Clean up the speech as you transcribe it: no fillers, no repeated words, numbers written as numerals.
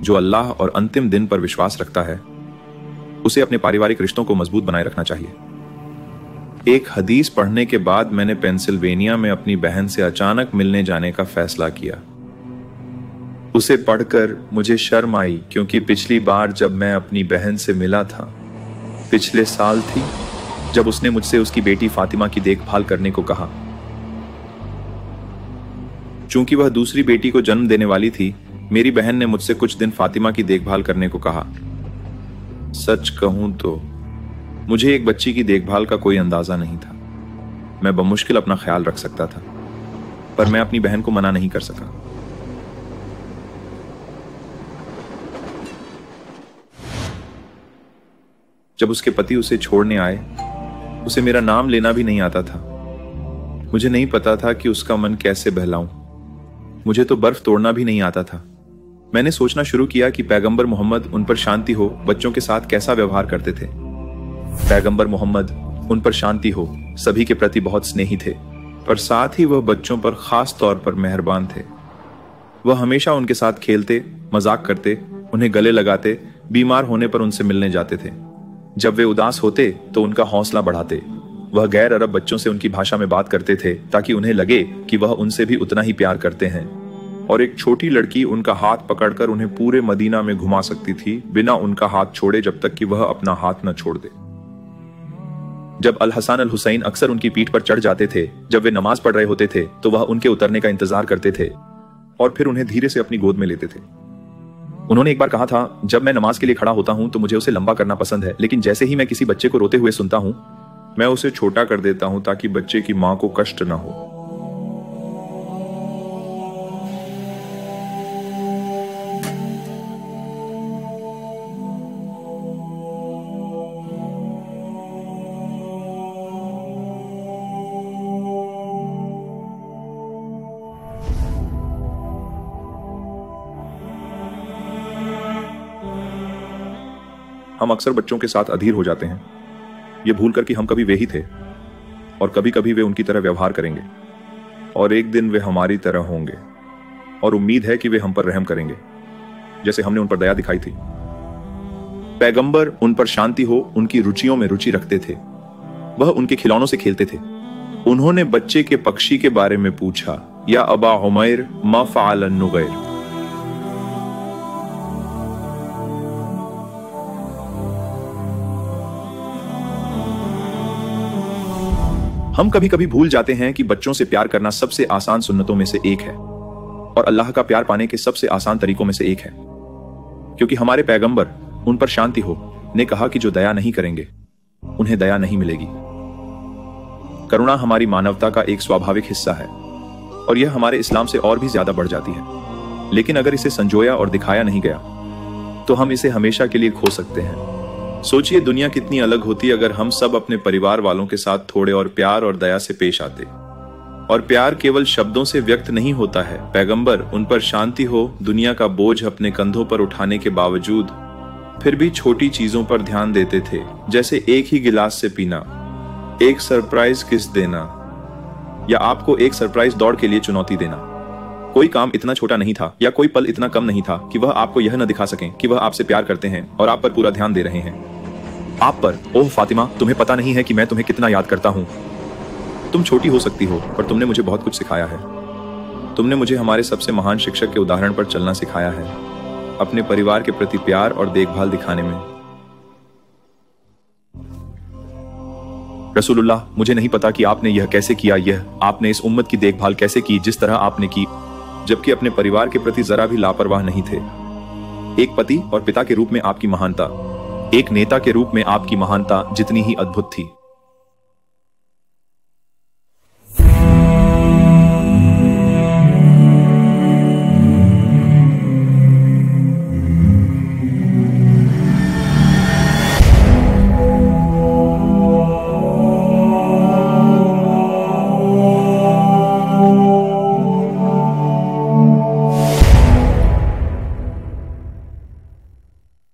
जो अल्लाह और अंतिम दिन पर विश्वास रखता है उसे अपने पारिवारिक रिश्तों को मजबूत बनाए रखना चाहिए। एक हदीस पढ़ने के बाद मैंने पेंसिल्वेनिया में अपनी बहन से अचानक मिलने जाने का फैसला किया। उसे पढ़कर मुझे शर्म आई, क्योंकि पिछली बार जब मैं अपनी बहन से मिला था पिछले साल थी, जब उसने मुझसे उसकी बेटी फातिमा की देखभाल करने को कहा। चूंकि वह दूसरी बेटी को जन्म देने वाली थी, मेरी बहन ने मुझसे कुछ दिन फातिमा की देखभाल करने को कहा। सच कहूं तो मुझे एक बच्ची की देखभाल का कोई अंदाजा नहीं था। मैं बमुश्किल अपना ख्याल रख सकता था, पर मैं अपनी बहन को मना नहीं कर सका। जब उसके पति उसे छोड़ने आए, उसे मेरा नाम लेना भी नहीं आता था। मुझे नहीं पता था कि उसका मन कैसे बहलाऊं। मुझे तो बर्फ तोड़ना भी नहीं आता था। मैंने सोचना शुरू किया कि पैगंबर मोहम्मद, उन पर शांति हो, बच्चों के साथ कैसा व्यवहार करते थे। पैगंबर मोहम्मद, उन पर शांति हो, सभी के प्रति बहुत स्नेही थे, पर साथ ही वह बच्चों पर खास तौर पर मेहरबान थे। वह हमेशा उनके साथ खेलते, मजाक करते, उन्हें गले लगाते, बीमार होने पर उनसे मिलने जाते थे। जब वे उदास होते तो उनका हौसला बढ़ाते। वह गैर अरब बच्चों से उनकी भाषा में बात करते थे, ताकि उन्हें लगे कि वह उनसे भी उतना ही प्यार करते हैं। और एक छोटी लड़की उनका हाथ पकड़कर उन्हें पूरे मदीना में घुमा सकती थी, बिना उनका हाथ छोड़े, जब तक कि वह अपना हाथ न छोड़ दे। जब अल हसन अल हुसैन अक्सर उनकी पीठ पर चढ़ जाते थे, जब वे नमाज पढ़ रहे होते थे, तो वह उनके उतरने का इंतजार करते थे और फिर उन्हें धीरे से अपनी गोद में लेते थे। उन्होंने एक बार कहा था, जब मैं नमाज के लिए खड़ा होता हूं तो मुझे उसे लंबा करना पसंद है, लेकिन जैसे ही मैं किसी बच्चे को रोते हुए सुनता हूं, मैं उसे छोटा कर देता हूं, ताकि बच्चे की मां को कष्ट न हो। हम अक्सर बच्चों के साथ अधीर हो जाते हैं, ये भूलकर कि हम कभी वे ही थे और कभी कभी वे उनकी तरह व्यवहार करेंगे और एक दिन वे हमारी तरह होंगे, और उम्मीद है कि वे हम पर रहम करेंगे, जैसे हमने उन पर दया दिखाई थी। पैगंबर, उन पर शांति हो, उनकी रुचियों में रुचि रखते थे। वह उनके खिलौनों से खेलते थे। उन्होंने बच्चे के पक्षी के बारे में पूछा, या अबा उमैर मा फ़अल अन्नुगैर। हम कभी कभी भूल जाते हैं कि बच्चों से प्यार करना सबसे आसान सुन्नतों में से एक है और अल्लाह का प्यार पाने के सबसे आसान तरीकों में से एक है, क्योंकि हमारे पैगंबर, उन पर शांति हो, ने कहा कि जो दया नहीं करेंगे उन्हें दया नहीं मिलेगी। करुणा हमारी मानवता का एक स्वाभाविक हिस्सा है और यह हमारे इस्लाम से और भी ज्यादा बढ़ जाती है, लेकिन अगर इसे संजोया और दिखाया नहीं गया तो हम इसे हमेशा के लिए खो सकते हैं। सोचिए, दुनिया कितनी अलग होती अगर हम सब अपने परिवार वालों के साथ थोड़े और प्यार और दया से पेश आते। और प्यार केवल शब्दों से व्यक्त नहीं होता है। पैगंबर, उन पर शांति हो, दुनिया का बोझ अपने कंधों पर उठाने के बावजूद फिर भी छोटी चीजों पर ध्यान देते थे, जैसे एक ही गिलास से पीना, एक सरप्राइज किस देना, या आपको एक सरप्राइज दौड़ के लिए चुनौती देना। कोई काम इतना छोटा नहीं था या कोई पल इतना कम नहीं था कि वह आपको यह न दिखा सकें कि वह आपसे प्यार करते हैं और आप पर पूरा ध्यान दे रहे हैं। आप पर, ओह फातिमा, तुम्हें पता नहीं है कि मैं तुम्हें कितना याद करता हूं। तुम छोटी हो सकती हो, पर तुमने मुझे बहुत कुछ सिखाया है। तुमने मुझे हमारे सबसे महान शिक्षक के उदाहरण पर चलना सिखाया है, अपने परिवार के प्रति प्यार और देखभाल दिखाने में। रसूलुल्लाह, मुझे नहीं पता कि आपने यह कैसे किया, यह आपने इस उम्मत की देखभाल कैसे की जिस तरह आपने की, जबकि अपने परिवार के प्रति जरा भी लापरवाह नहीं थे। एक पति और पिता के रूप में आपकी महानता, एक नेता के रूप में आपकी महानता जितनी ही अद्भुत थी।